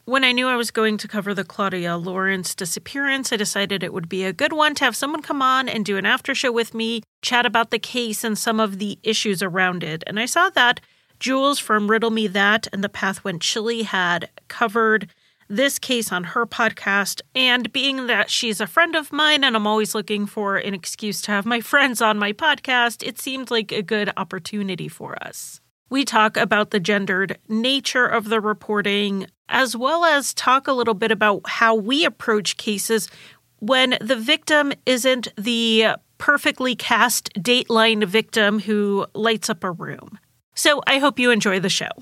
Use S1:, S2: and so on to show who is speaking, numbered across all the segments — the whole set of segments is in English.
S1: When I knew I was going to cover the Claudia Lawrence disappearance, I decided it would be a good one to have someone come on and do an after show with me, chat about the case and some of the issues around it. And I saw that Jules from Riddle Me That and The Path Went Chilly had covered this case on her podcast. And being that she's a friend of mine and I'm always looking for an excuse to have my friends on my podcast, it seemed like a good opportunity for us. We talk about the gendered nature of the reporting, as well as talk a little bit about how we approach cases when the victim isn't the perfectly cast Dateline victim who lights up a room. So I hope you enjoy the show.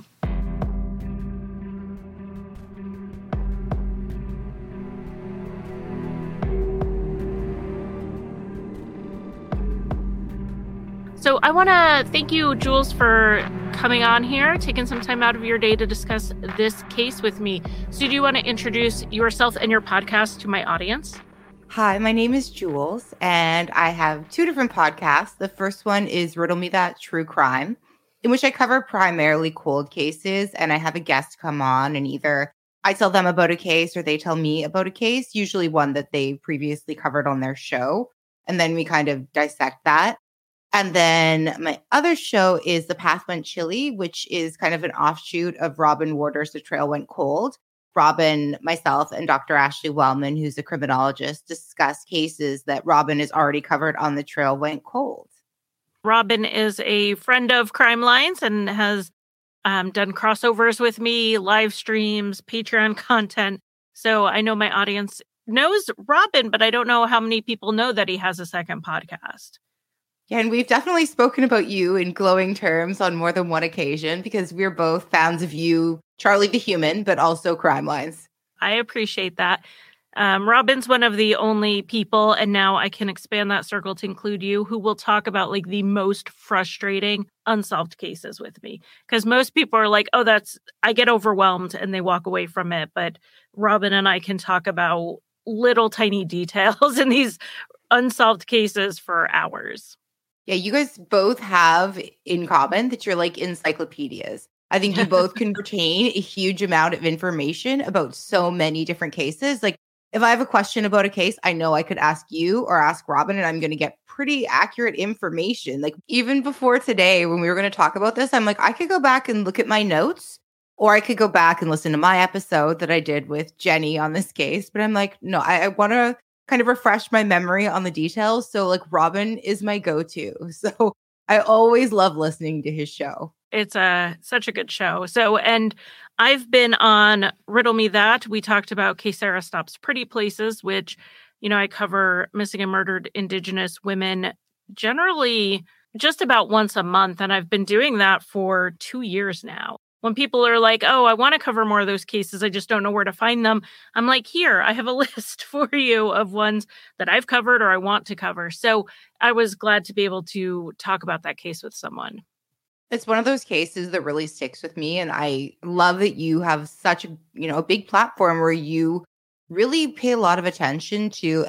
S1: So I want to thank you, Jules, for coming on here, taking some time out of your day to discuss this case with me. So do you want to introduce yourself and your podcast to my audience?
S2: Hi, my name is Jules, and I have two different podcasts. The first one is Riddle Me That True Crime, in which I cover primarily cold cases, and I have a guest come on, and either I tell them about a case or they tell me about a case, usually one that they previously covered on their show, and then we kind of dissect that. And then my other show is The Path Went Chilly, which is kind of an offshoot of Robin Warder's The Trail Went Cold. Robin, myself, and Dr. Ashley Wellman, who's a criminologist, discuss cases that Robin has already covered on The Trail Went Cold.
S1: Robin is a friend of Crime Lines and has done crossovers with me, live streams, Patreon content. So I know my audience knows Robin, but I don't know how many people know that he has a second podcast.
S2: Yeah, and we've definitely spoken about you in glowing terms on more than one occasion because we're both fans of you, Charlie the Human, but also Crime Lines.
S1: I appreciate that. Robin's one of the only people, and now I can expand that circle to include you, who will talk about like the most frustrating unsolved cases with me. Because most people are like, oh, I get overwhelmed and they walk away from it. But Robin and I can talk about little tiny details in these unsolved cases for hours.
S2: Yeah, you guys both have in common that you're like encyclopedias. I think you both can retain a huge amount of information about so many different cases. Like if I have a question about a case, I know I could ask you or ask Robin and I'm going to get pretty accurate information. Like even before today, when we were going to talk about this, I'm like, I could go back and look at my notes or I could go back and listen to my episode that I did with Jenny on this case. But I'm like, no, I want to kind of refresh my memory on the details. So like Robin is my go-to. So I always love listening to his show.
S1: It's such a good show. So, and I've been on Riddle Me That. We talked about Sarah Stops Pretty Places, which, I cover missing and murdered Indigenous women generally just about once a month. And I've been doing that for 2 years now. When people are like, oh, I want to cover more of those cases, I just don't know where to find them. I'm like, here, I have a list for you of ones that I've covered or I want to cover. So I was glad to be able to talk about that case with someone.
S2: It's one of those cases that really sticks with me. And I love that you have such a big platform where you really pay a lot of attention to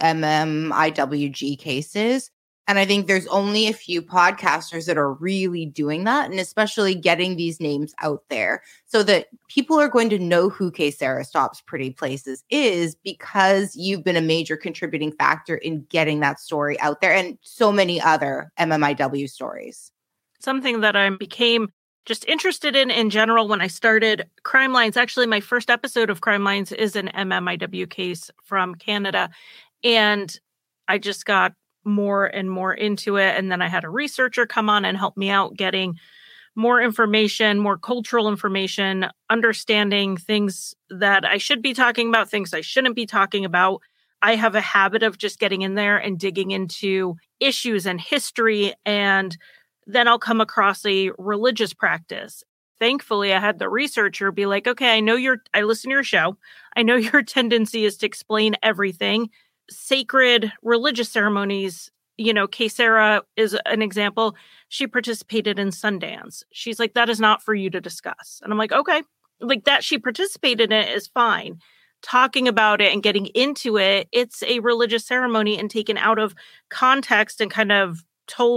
S2: MMIWG cases. And I think there's only a few podcasters that are really doing that, and especially getting these names out there so that people are going to know who Sarah Stops Pretty Places is because you've been a major contributing factor in getting that story out there and so many other MMIW stories.
S1: Something that I became just interested in general when I started Crime Lines. Actually, my first episode of Crime Lines is an MMIW case from Canada. And I just got more and more into it. And then I had a researcher come on and help me out getting more information, more cultural information, understanding things that I should be talking about, things I shouldn't be talking about. I have a habit of just getting in there and digging into issues and history, and then I'll come across a religious practice. Thankfully, I had the researcher be like, okay, I listen to your show. I know your tendency is to explain everything. Sacred religious ceremonies, Sarah is an example. She participated in Sundance. She's like, that is not for you to discuss. And I'm like, okay, like that she participated in it is fine. Talking about it and getting into it, it's a religious ceremony and taken out of context and kind of told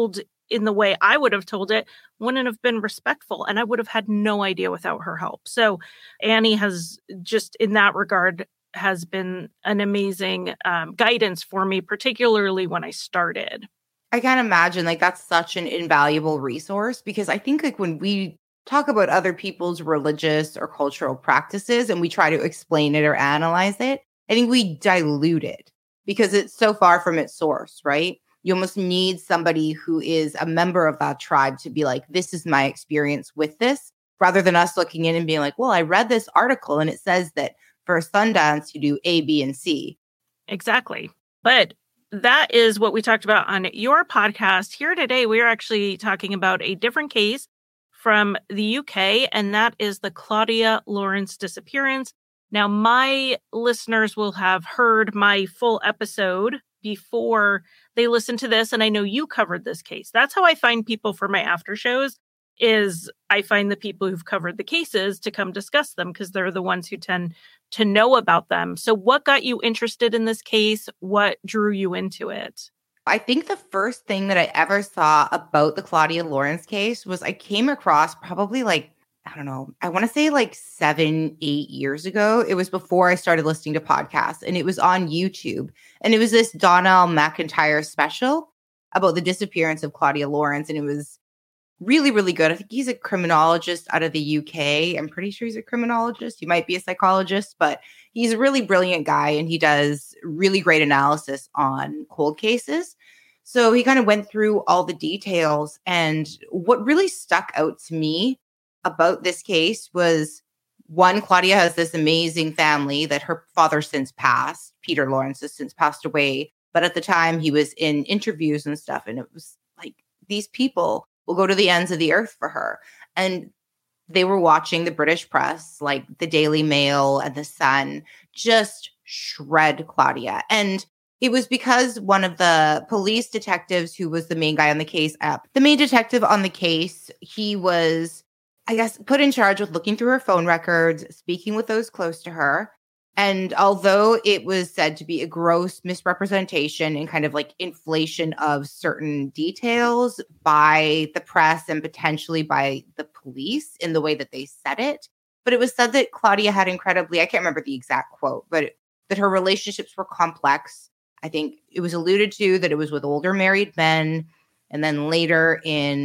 S1: in the way I would have told it wouldn't have been respectful. And I would have had no idea without her help. So Annie has just in that regard has been an amazing guidance for me, particularly when I started.
S2: I can't imagine like that's such an invaluable resource because I think like when we talk about other people's religious or cultural practices and we try to explain it or analyze it, I think we dilute it because it's so far from its source, right? You almost need somebody who is a member of that tribe to be like, this is my experience with this, rather than us looking in and being like, well, I read this article and it says that for a Sundance, you do A, B, and C.
S1: Exactly. But that is what we talked about on your podcast. Here today, we are actually talking about a different case from the UK, and that is the Claudia Lawrence disappearance. Now, my listeners will have heard my full episode before they listen to this, and I know you covered this case. That's how I find people for my after shows, is I find the people who've covered the cases to come discuss them because they're the ones who tend to know about them. So what got you interested in this case? What drew you into it?
S2: I think the first thing that I ever saw about the Claudia Lawrence case was I came across probably like, I don't know, I want to say like 7-8 years ago. It was before I started listening to podcasts and it was on YouTube. And it was this Donnell McIntyre special about the disappearance of Claudia Lawrence. And it was really, really good. I think he's a criminologist out of the UK. I'm pretty sure he's a criminologist. He might be a psychologist, but he's a really brilliant guy and he does really great analysis on cold cases. So he kind of went through all the details. And what really stuck out to me about this case was, one, Claudia has this amazing family that her father since passed. Peter Lawrence has since passed away. But at the time he was in interviews and stuff. And it was like, these people will go to the ends of the earth for her. And they were watching the British press, like the Daily Mail and the Sun, just shred Claudia. And it was because one of the police detectives who was the main guy on the case, the main detective on the case, he was, I guess, put in charge with looking through her phone records, speaking with those close to her. And although it was said to be a gross misrepresentation and kind of like inflation of certain details by the press and potentially by the police in the way that they said it, but it was said that Claudia had incredibly, I can't remember the exact quote, but that her relationships were complex. I think it was alluded to that it was with older married men. And then later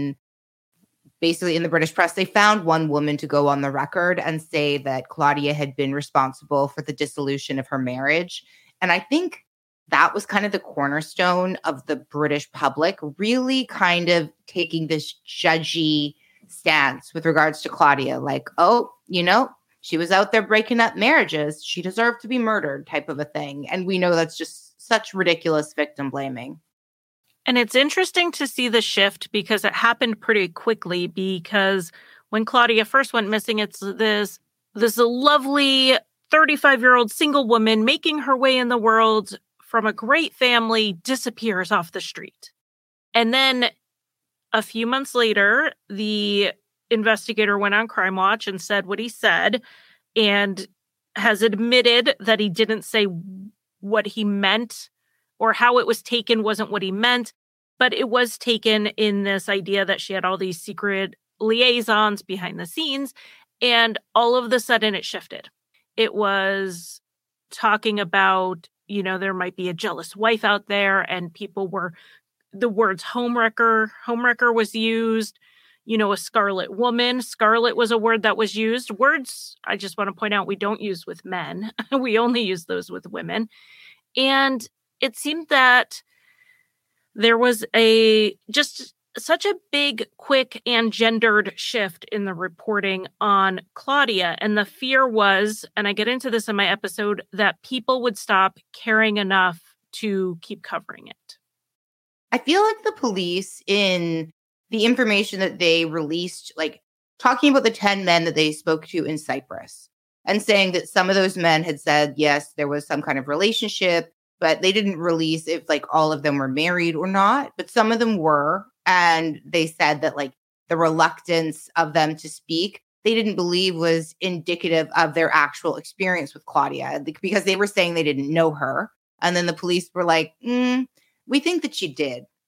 S2: basically in the British press, they found one woman to go on the record and say that Claudia had been responsible for the dissolution of her marriage. And I think that was kind of the cornerstone of the British public really kind of taking this judgy stance with regards to Claudia. Like, oh, she was out there breaking up marriages. She deserved to be murdered type of a thing. And we know that's just such ridiculous victim blaming.
S1: And it's interesting to see the shift because it happened pretty quickly, because when Claudia first went missing, it's this lovely 35-year-old single woman making her way in the world from a great family disappears off the street. And then a few months later, the investigator went on Crime Watch and said what he said and has admitted that he didn't say what he meant, or how it was taken wasn't what he meant, but it was taken in this idea that she had all these secret liaisons behind the scenes. And all of a sudden it shifted. It was talking about, there might be a jealous wife out there, and the words homewrecker was used, a scarlet woman. Scarlet was a word that was used. Words, I just want to point out, we don't use with men. We only use those with women. And it seemed that there was just such a big, quick, and gendered shift in the reporting on Claudia. And the fear was, and I get into this in my episode, that people would stop caring enough to keep covering it.
S2: I feel like the police, in the information that they released, like talking about the 10 men that they spoke to in Cyprus and saying that some of those men had said, yes, there was some kind of relationship, but they didn't release if like all of them were married or not, but some of them were. And they said that like the reluctance of them to speak, they didn't believe was indicative of their actual experience with Claudia, because they were saying they didn't know her. And then the police were like, we think that she did.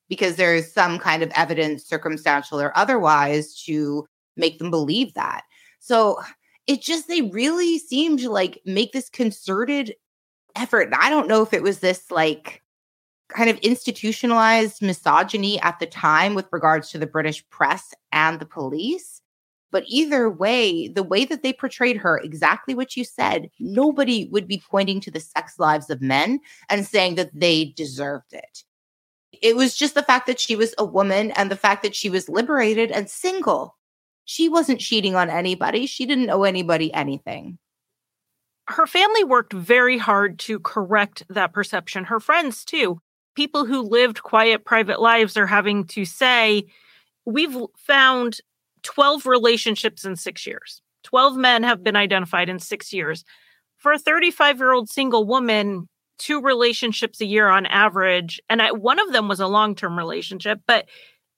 S2: because there's some kind of evidence, circumstantial or otherwise, to make them believe that. So they really seemed to like make this concerted effort. I don't know if it was this like kind of institutionalized misogyny at the time with regards to the British press and the police. But either way, the way that they portrayed her, exactly what you said, nobody would be pointing to the sex lives of men and saying that they deserved it. It was just the fact that she was a woman and the fact that she was liberated and single. She wasn't cheating on anybody. She didn't owe anybody anything.
S1: Her family worked very hard to correct that perception. Her friends, too. People who lived quiet, private lives are having to say, we've found 12 relationships in 6 years. 12 men have been identified in 6 years. For a 35-year-old single woman, 2 relationships a year on average, and one of them was a long-term relationship, but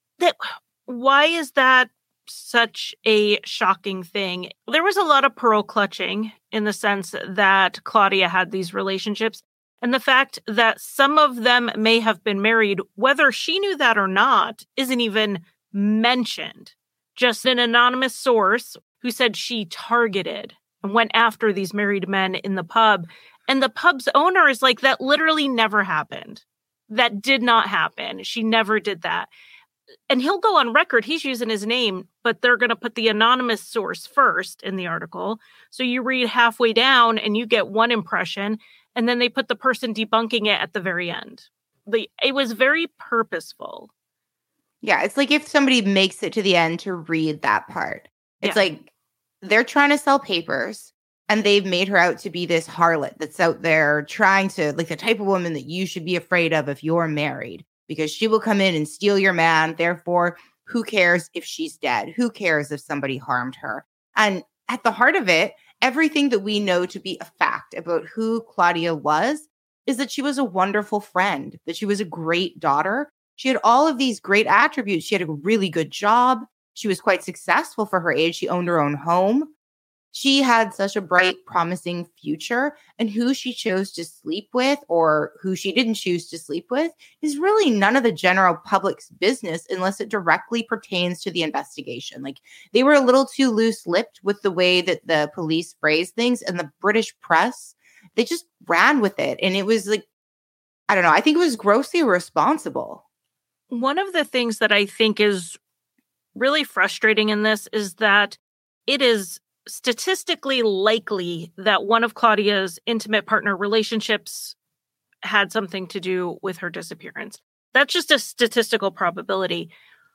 S1: why is that such a shocking thing? There was a lot of pearl clutching in the sense that Claudia had these relationships, and the fact that some of them may have been married, whether she knew that or not, isn't even mentioned. Just an anonymous source who said she targeted and went after these married men in the pub. And the pub's owner is like, that literally never happened. That did not happen. She never did that. And he'll go on record, he's using his name, but they're going to put the anonymous source first in the article. So you read halfway down and you get one impression, and then they put the person debunking it at the very end. It was very purposeful.
S2: Yeah, it's like if somebody makes it to the end to read that part. It's like they're trying to sell papers and they've made her out to be this harlot that's out there trying to, like, the type of woman that you should be afraid of if you're married, because she will come in and steal your man. Therefore, who cares if she's dead? Who cares if somebody harmed her? And at the heart of it, everything that we know to be a fact about who Claudia was is that she was a wonderful friend, that she was a great daughter. She had all of these great attributes. She had a really good job. She was quite successful for her age. She owned her own home. She had such a bright, promising future. And who she chose to sleep with or who she didn't choose to sleep with is really none of the general public's business unless it directly pertains to the investigation. Like, they were a little too loose-lipped with the way that the police phrased things, and the British press, they just ran with it. And it was like, I don't know, I think it was grossly irresponsible.
S1: One of the things that I think is really frustrating in this is that it is statistically likely that one of Claudia's intimate partner relationships had something to do with her disappearance. That's just a statistical probability.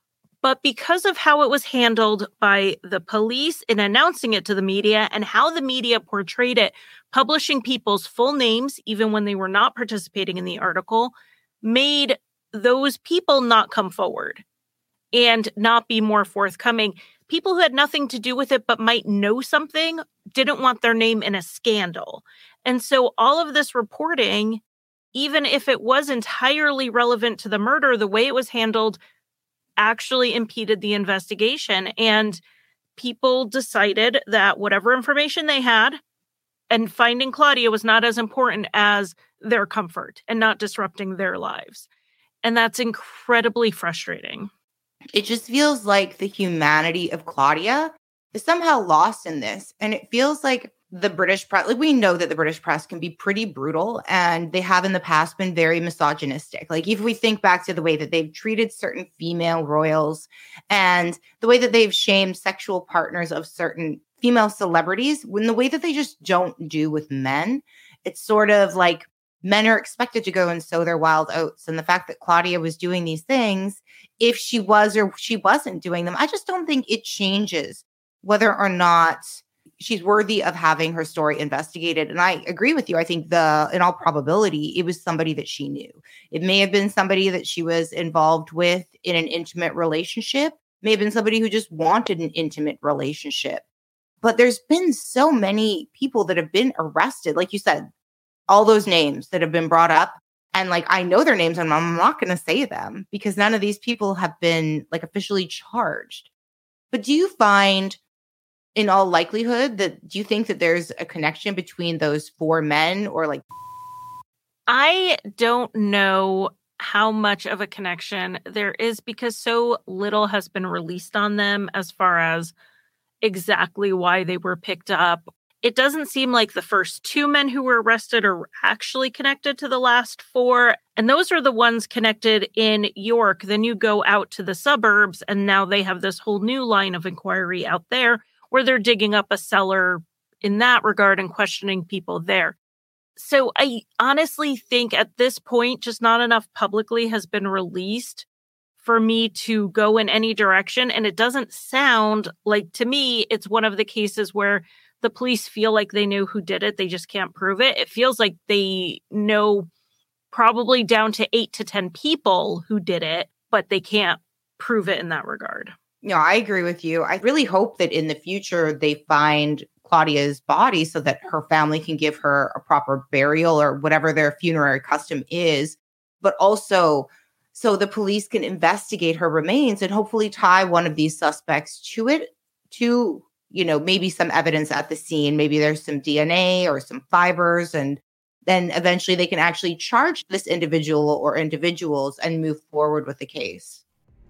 S1: But because of how it was handled by the police in announcing it to the media and how the media portrayed it, publishing people's full names, even when they were not participating in the article, made those people not come forward and not be more forthcoming. People who had nothing to do with it but might know something didn't want their name in a scandal. And so all of this reporting, even if it was entirely relevant to the murder, the way it was handled actually impeded the investigation. And people decided that whatever information they had and finding Claudia was not as important as their comfort and not disrupting their lives. And that's incredibly frustrating.
S2: It just feels like the humanity of Claudia is somehow lost in this. And it feels like the British press, like, we know that the British press can be pretty brutal, and they have in the past been very misogynistic. Like, if we think back to the way that they've treated certain female royals and the way that they've shamed sexual partners of certain female celebrities, when the way that they just don't do with men, it's sort of like men are expected to go and sow their wild oats. And the fact that Claudia was doing these things, if she was or she wasn't doing them, I just don't think it changes whether or not she's worthy of having her story investigated. And I agree with you. I think in all probability, it was somebody that she knew. It may have been somebody that she was involved with in an intimate relationship, may have been somebody who just wanted an intimate relationship. But there's been so many people that have been arrested, like you said, all those names that have been brought up. And like, I know their names and I'm not going to say them because none of these people have been like officially charged. But do you find, in all likelihood, do you think that there's a connection between those 4 men, or like?
S1: I don't know how much of a connection there is because so little has been released on them as far as exactly why they were picked up. It doesn't seem like the first 2 men who were arrested are actually connected to the last 4. And those are the ones connected in York. Then you go out to the suburbs, and now they have this whole new line of inquiry out there where they're digging up a cellar in that regard and questioning people there. So I honestly think at this point, just not enough publicly has been released for me to go in any direction. And it doesn't sound like, to me, it's one of the cases where the police feel like they know who did it. They just can't prove it. It feels like they know probably down to 8 to 10 people who did it, but they can't prove it in that regard.
S2: No, I agree with you. I really hope that in the future they find Claudia's body so that her family can give her a proper burial or whatever their funerary custom is, but also so the police can investigate her remains and hopefully tie one of these suspects to it, to, maybe some evidence at the scene. Maybe there's some DNA or some fibers, and then eventually they can actually charge this individual or individuals and move forward with the case.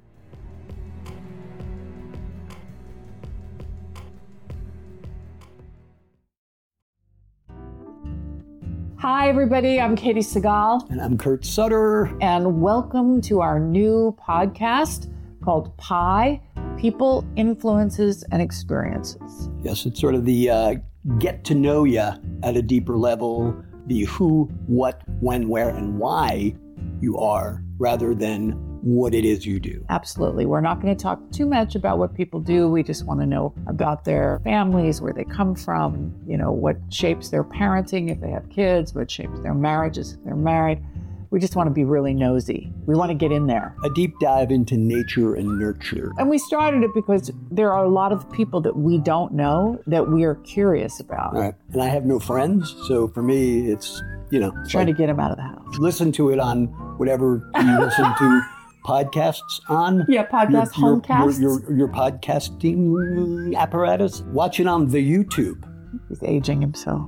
S3: Hi, everybody. I'm Katie Segal.
S4: And I'm Kurt Sutter.
S3: And welcome to our new podcast called PIE, People, Influences, and Experiences.
S4: Yes, it's sort of the get to know you at a deeper level, the who, what, when, where, and why you are, rather than what it is you do.
S3: Absolutely. We're not going to talk too much about what people do. We just want to know about their families, where they come from, what shapes their parenting if they have kids, what shapes their marriages if they're married. We just want to be really nosy. We want to get in there.
S4: A deep dive into nature and nurture.
S3: And we started it because there are a lot of people that we don't know that we are curious about.
S4: Right. And I have no friends, so for me, it's,
S3: trying to get them out of the house.
S4: Listen to it on whatever you listen to podcasts on.
S3: Yeah, podcast, homecasts.
S4: Your podcasting apparatus. Watch it on the YouTube.
S3: He's aging himself.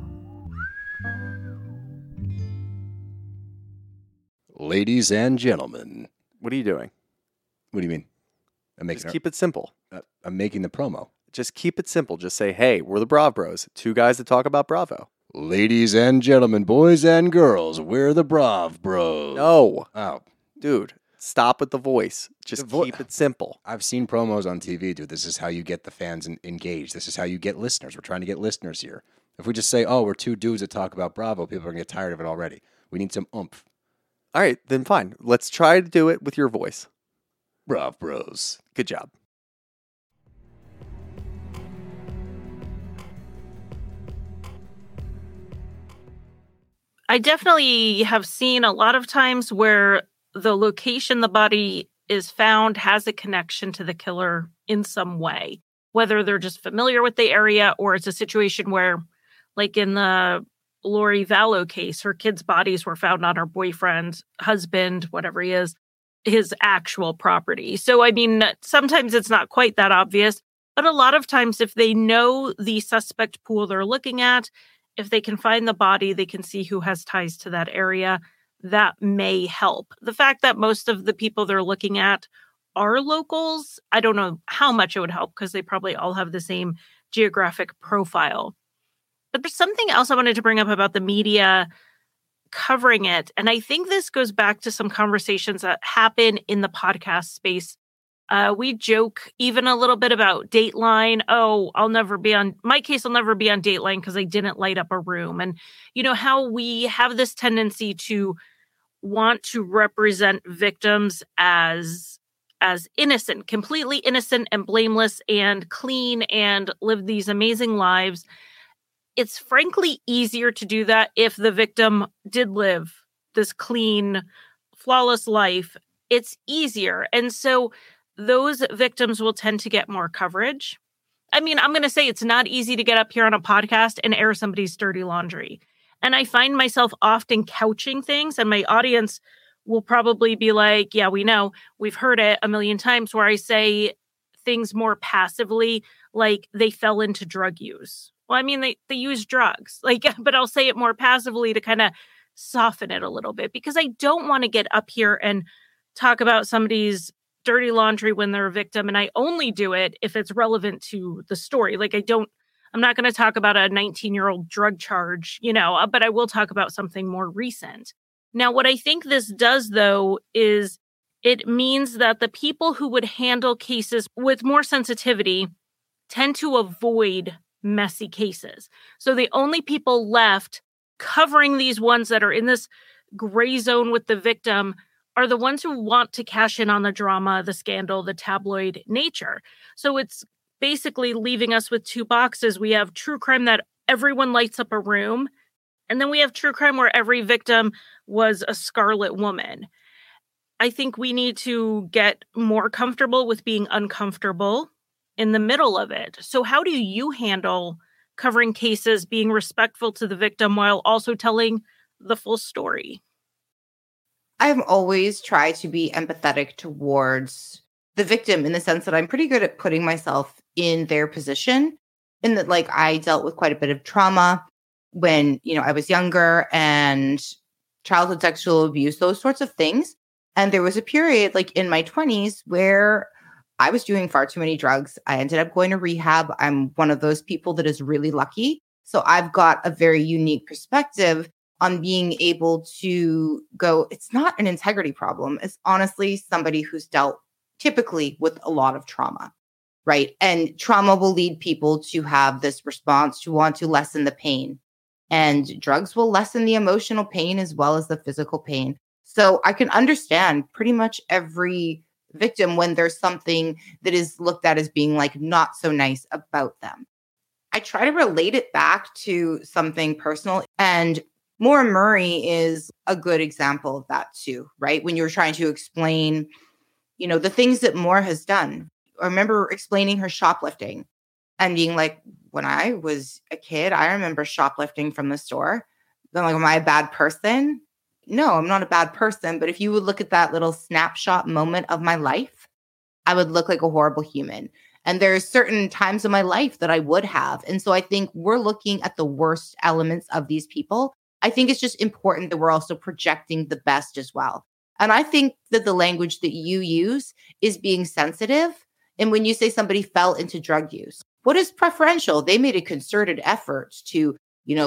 S5: Ladies and gentlemen.
S6: What are you doing?
S5: What do you mean?
S6: Just keep it simple.
S5: I'm making the promo.
S6: Just keep it simple. Just say, hey, we're the Brav Bros. 2 guys that talk about Bravo.
S5: Ladies and gentlemen, boys and girls, we're the Brav Bros.
S6: No.
S5: Oh.
S6: Dude, stop with the voice. Just keep it simple.
S5: I've seen promos on TV, dude. This is how you get the fans engaged. This is how you get listeners. We're trying to get listeners here. If we just say, oh, we're 2 dudes that talk about Bravo, people are going to get tired of it already. We need some oomph.
S6: All right, then fine. Let's try to do it with your voice.
S5: Brav Bros.
S6: Good job.
S1: I definitely have seen a lot of times where the location the body is found has a connection to the killer in some way, whether they're just familiar with the area or it's a situation where, like in the Lori Vallow case, her kids' bodies were found on her boyfriend's husband, whatever he is, his actual property. So, I mean, sometimes it's not quite that obvious, but a lot of times if they know the suspect pool they're looking at, if they can find the body, they can see who has ties to that area. That may help. The fact that most of the people they're looking at are locals, I don't know how much it would help because they probably all have the same geographic profile. But there's something else I wanted to bring up about the media covering it. And I think this goes back to some conversations that happen in the podcast space. We joke even a little bit about Dateline. Oh, my case will never be on Dateline because I didn't light up a room. And how we have this tendency to want to represent victims as innocent, completely innocent and blameless and clean and live these amazing lives. It's frankly easier to do that if the victim did live this clean, flawless life. It's easier. And so those victims will tend to get more coverage. I mean, I'm going to say it's not easy to get up here on a podcast and air somebody's dirty laundry. And I find myself often couching things, and my audience will probably be like, yeah, we know, we've heard it a million times, where I say things more passively, like they fell into drug use. Well, I mean, they use drugs, but I'll say it more passively to kind of soften it a little bit, because I don't want to get up here and talk about somebody's dirty laundry when they're a victim. And I only do it if it's relevant to the story. Like I'm not going to talk about a 19-year-old drug charge, but I will talk about something more recent. Now, what I think this does, though, is it means that the people who would handle cases with more sensitivity tend to avoid messy cases. So the only people left covering these ones that are in this gray zone with the victim are the ones who want to cash in on the drama, the scandal, the tabloid nature. So it's basically leaving us with two boxes. We have true crime that everyone lights up a room, and then we have true crime where every victim was a scarlet woman. I think we need to get more comfortable with being uncomfortable in the middle of it. So how do you handle covering cases, being respectful to the victim while also telling the full story?
S2: I've always tried to be empathetic towards the victim in the sense that I'm pretty good at putting myself in their position, in that, like, I dealt with quite a bit of trauma when, I was younger, and childhood sexual abuse, those sorts of things. And there was a period, like, in my 20s where I was doing far too many drugs. I ended up going to rehab. I'm one of those people that is really lucky. So I've got a very unique perspective on being able to go, it's not an integrity problem. It's honestly somebody who's dealt typically with a lot of trauma, right? And trauma will lead people to have this response to want to lessen the pain. And drugs will lessen the emotional pain as well as the physical pain. So I can understand pretty much every victim when there's something that is looked at as being like not so nice about them. I try to relate it back to something personal, and Maura Murray is a good example of that too, right? When you're trying to explain, the things that Maura has done. I remember explaining her shoplifting and being like, when I was a kid, I remember shoplifting from the store. Then, like, am I a bad person? No, I'm not a bad person. But if you would look at that little snapshot moment of my life, I would look like a horrible human. And there's certain times in my life that I would have. And so I think we're looking at the worst elements of these people. I think it's just important that we're also projecting the best as well. And I think that the language that you use is being sensitive. And when you say somebody fell into drug use, what is preferential? They made a concerted effort to,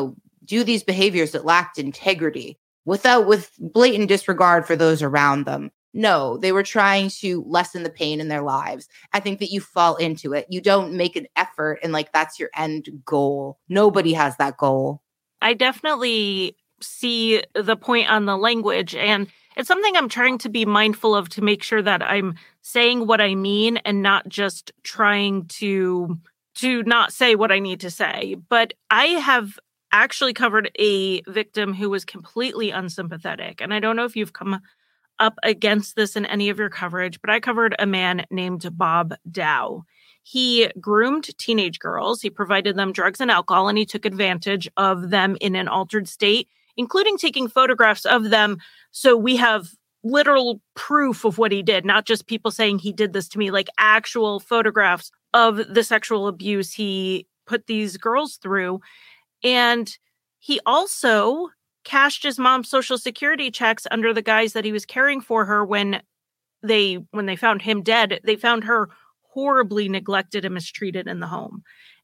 S2: do these behaviors that lacked integrity with blatant disregard for those around them. No, they were trying to lessen the pain in their lives. I think that you fall into it. You don't make an effort and that's your end goal. Nobody has that goal.
S1: I definitely see the point on the language, and it's something I'm trying to be mindful of to make sure that I'm saying what I mean and not just trying to not say what I need to say. But I have actually covered a victim who was completely unsympathetic. And I don't know if you've come up against this in any of your coverage, but I covered a man named Bob Dow. He groomed teenage girls. He provided them drugs and alcohol, and he took advantage of them in an altered state, including taking photographs of them. So we have literal proof of what he did, not just people saying he did this to me, like actual photographs of the sexual abuse he put these girls through. And he also cashed his mom's Social Security checks under the guise that he was caring for her. When they found him dead, they found her horribly neglected and mistreated in the home.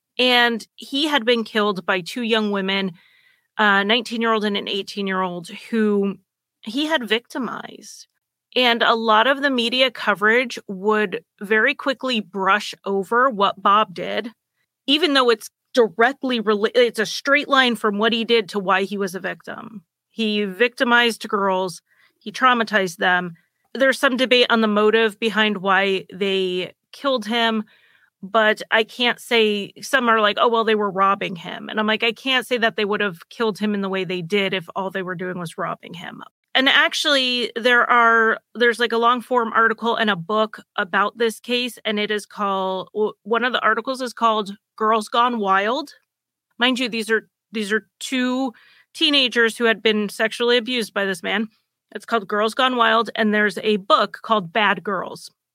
S1: And he had been killed by two young women, a 19-year-old and an 18-year-old, who he had victimized. And a lot of the media coverage would very quickly brush over what Bob did, even though it's directly related. It's a straight line from what he did to why he was a victim. He victimized girls. He traumatized them. There's some debate on the motive behind why they killed him, but I can't say, some are like, oh, well, they were robbing him. And I'm like, I can't say that they would have killed him in the way they did if all they were doing was robbing him. And actually, there's like a long form article and a book about this case, and it is called, one of the articles is called Girls Gone Wild. Mind you, these are two teenagers who had been sexually abused by this man. It's called Girls Gone Wild, and there's a book called Bad Girls.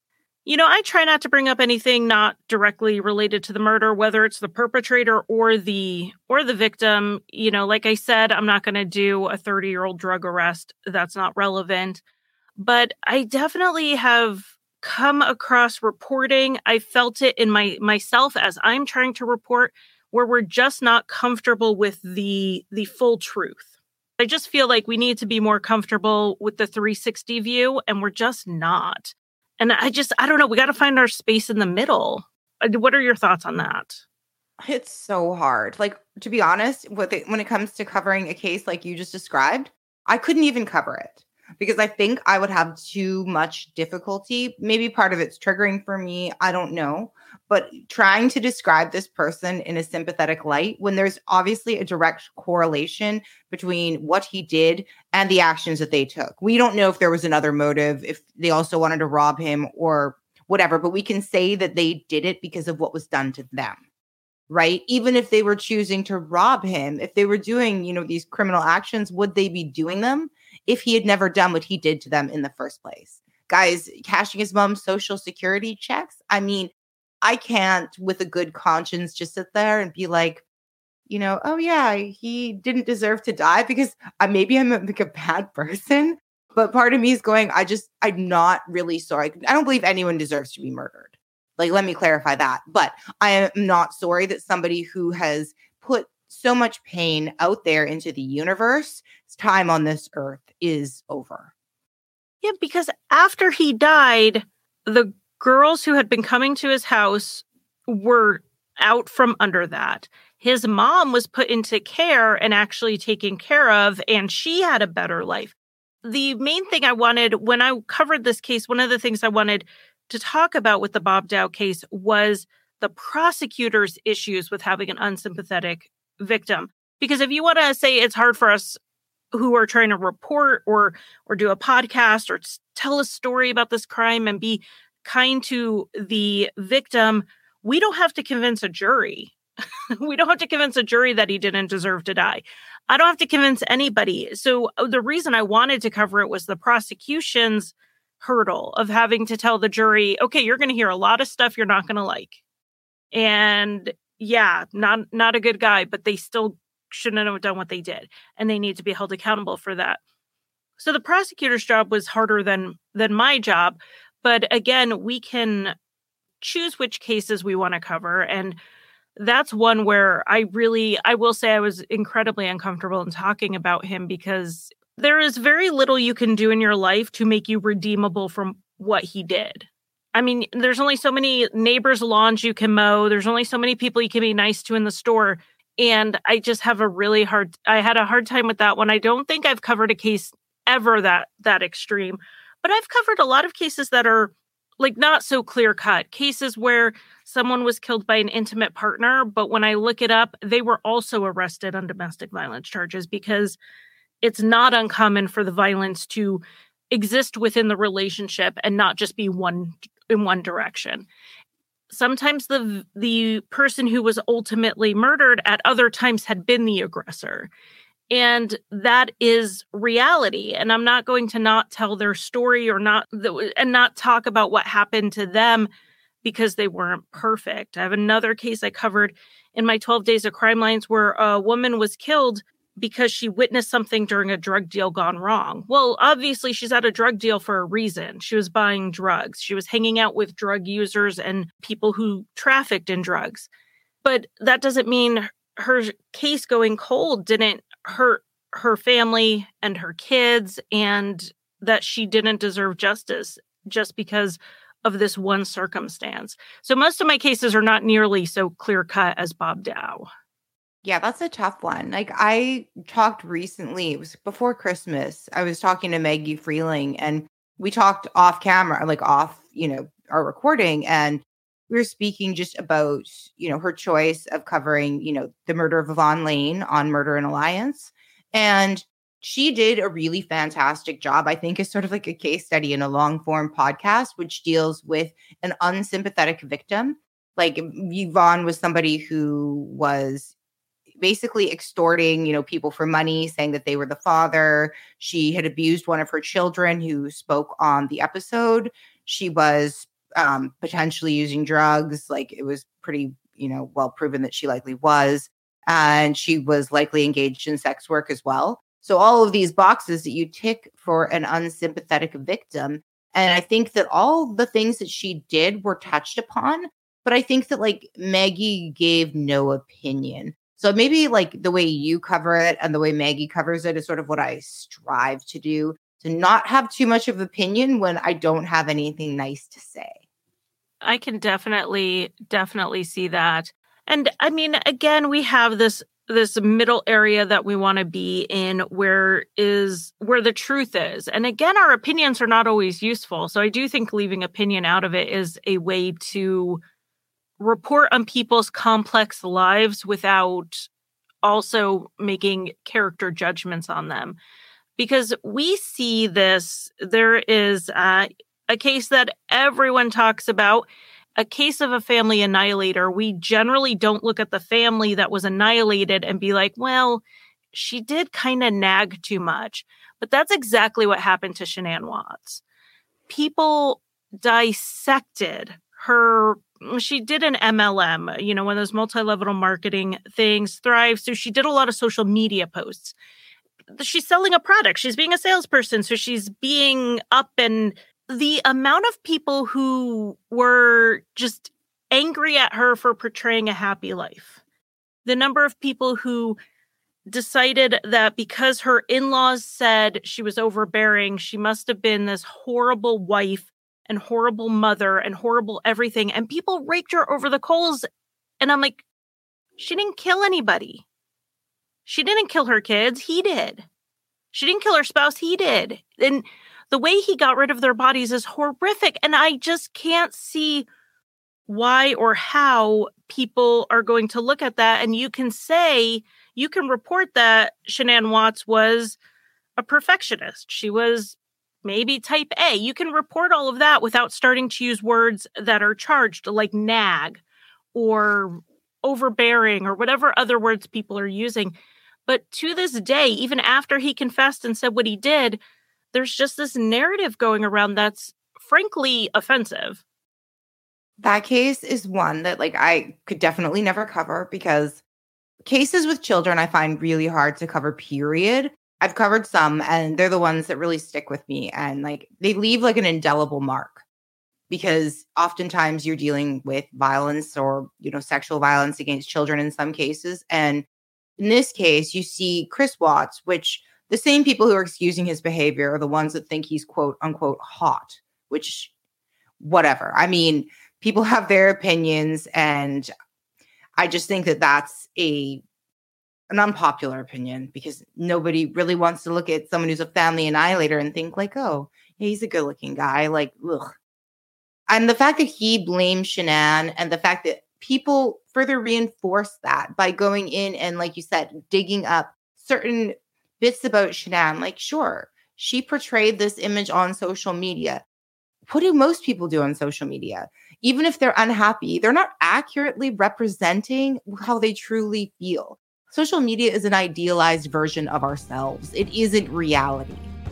S1: I try not to bring up anything not directly related to the murder, whether it's the perpetrator or the victim. Like I said, I'm not going to do a 30-year-old drug arrest. That's not relevant. But I definitely have come across reporting. I felt it in myself as I'm trying to report, where we're just not comfortable with the full truth. I just feel like we need to be more comfortable with the 360 view, and we're just not. And I don't know. We got to find our space in the middle. What are your thoughts on that?
S2: It's so hard. Like, to be honest, when it comes to covering a case like you just described, I couldn't even cover it because I think I would have too much difficulty. Maybe part of it's triggering for me. I don't know. But trying to describe this person in a sympathetic light when there's obviously a direct correlation between what he did and the actions that they took. We don't know if there was another motive, if they also wanted to rob him or whatever, but we can say that they did it because of what was done to them, right? Even if they were choosing to rob him, if they were doing, these criminal actions, would they be doing them if he had never done what he did to them in the first place? Guys, cashing his mom's social security checks. I mean, I can't with a good conscience just sit there and be like, oh yeah, he didn't deserve to die because maybe I'm like a bad person. But part of me is going, I'm not really sorry. I don't believe anyone deserves to be murdered. Like, let me clarify that. But I am not sorry that somebody who has put so much pain out there into the universe, his time on this earth is over.
S1: Yeah, because after he died, the girls who had been coming to his house were out from under that. His mom was put into care and actually taken care of, and she had a better life. The main thing I wanted, when I covered this case, one of the things I wanted to talk about with the Bob Dow case was the prosecutor's issues with having an unsympathetic victim. Because if you want to say it's hard for us who are trying to report or do a podcast or tell a story about this crime and be kind to the victim, we don't have to convince a jury. We don't have to convince a jury that he didn't deserve to die. I don't have to convince anybody. So the reason I wanted to cover it was the prosecution's hurdle of having to tell the jury, okay, you're going to hear a lot of stuff you're not going to like. And yeah, not a good guy, but they still shouldn't have done what they did. And they need to be held accountable for that. So the prosecutor's job was harder than my job. But again, we can choose which cases we want to cover. And that's one where I will say I was incredibly uncomfortable in talking about him because there is very little you can do in your life to make you redeemable from what he did. I mean, there's only so many neighbors' lawns you can mow. There's only so many people you can be nice to in the store. And I just have I had a hard time with that one. I don't think I've covered a case ever that extreme, but I've covered a lot of cases that are like not so clear cut, cases where someone was killed by an intimate partner. But when I look it up, they were also arrested on domestic violence charges because it's not uncommon for the violence to exist within the relationship and not just be in one direction. Sometimes the person who was ultimately murdered at other times had been the aggressor. And that is reality. And I'm not going to not tell their story or not talk about what happened to them because they weren't perfect. I have another case I covered in my 12 Days of Crime Lines where a woman was killed because she witnessed something during a drug deal gone wrong. Well, obviously, she's at a drug deal for a reason. She was buying drugs. She was hanging out with drug users and people who trafficked in drugs. But that doesn't mean her case going cold didn't hurt her family and her kids and that she didn't deserve justice just because of this one circumstance. So most of my cases are not nearly so clear-cut as Bob Dow.
S2: Yeah, that's a tough one. Like I talked recently, it was before Christmas. I was talking to Maggie Freeling and we talked off camera, like off, our recording. And we were speaking just about, her choice of covering, the murder of Yvonne Lane on Murder and Alliance. And she did a really fantastic job. I think is sort of like a case study in a long form podcast, which deals with an unsympathetic victim. Like Yvonne was somebody who was basically extorting, people for money, saying that they were the father. She had abused one of her children who spoke on the episode. She was potentially using drugs. Like it was pretty, well proven that she likely was. And she was likely engaged in sex work as well. So all of these boxes that you tick for an unsympathetic victim. And I think that all the things that she did were touched upon. But I think that like Maggie gave no opinion. So maybe like the way you cover it and the way Maggie covers it is sort of what I strive to do, to not have too much of opinion when I don't have anything nice to say.
S1: I can definitely see that. And I mean, again, we have this middle area that we want to be in where the truth is. And again, our opinions are not always useful. So I do think leaving opinion out of it is a way to report on people's complex lives without also making character judgments on them. Because we see this, there is a case that everyone talks about, a case of a family annihilator. We generally don't look at the family that was annihilated and be like, well, she did kind of nag too much. But that's exactly what happened to Shanann Watts. People dissected her. She did an MLM, one of those multi-level marketing things, Thrive. So she did a lot of social media posts. She's selling a product. She's being a salesperson. So she's being up, and the amount of people who were just angry at her for portraying a happy life, the number of people who decided that because her in-laws said she was overbearing, she must have been this horrible wife and horrible mother and horrible everything. And people raked her over the coals. And I'm like, she didn't kill anybody. She didn't kill her kids. He did. She didn't kill her spouse. He did. And the way he got rid of their bodies is horrific. And I just can't see why or how people are going to look at that. And you can report that Shanann Watts was a perfectionist. She was maybe type A. You can report all of that without starting to use words that are charged, like nag or overbearing or whatever other words people are using. But to this day, even after he confessed and said what he did, there's just this narrative going around that's frankly offensive.
S2: That case is one that I could definitely never cover, because cases with children I find really hard to cover, period. I've covered some, and they're the ones that really stick with me, and they leave an indelible mark, because oftentimes you're dealing with violence or, sexual violence against children in some cases. And in this case, you see Chris Watts, which the same people who are excusing his behavior are the ones that think he's quote unquote hot, which whatever. I mean, people have their opinions, and I just think that that's an unpopular opinion, because nobody really wants to look at someone who's a family annihilator and think oh, yeah, he's a good looking guy. Ugh. And the fact that he blamed Shanann, and the fact that people further reinforce that by going in and, like you said, digging up certain bits about Shanann. Sure, she portrayed this image on social media. What do most people do on social media? Even if they're unhappy, they're not accurately representing how they truly feel. Social media is an idealized version of ourselves. It isn't reality.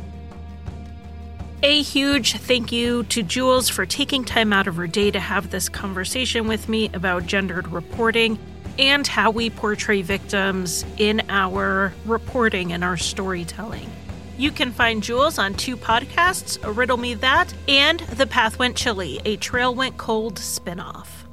S1: A huge thank you to Jules for taking time out of her day to have this conversation with me about gendered reporting and how we portray victims in our reporting and our storytelling. You can find Jules on 2 podcasts, Riddle Me That and The Path Went Chilly, a Trail Went Cold spinoff.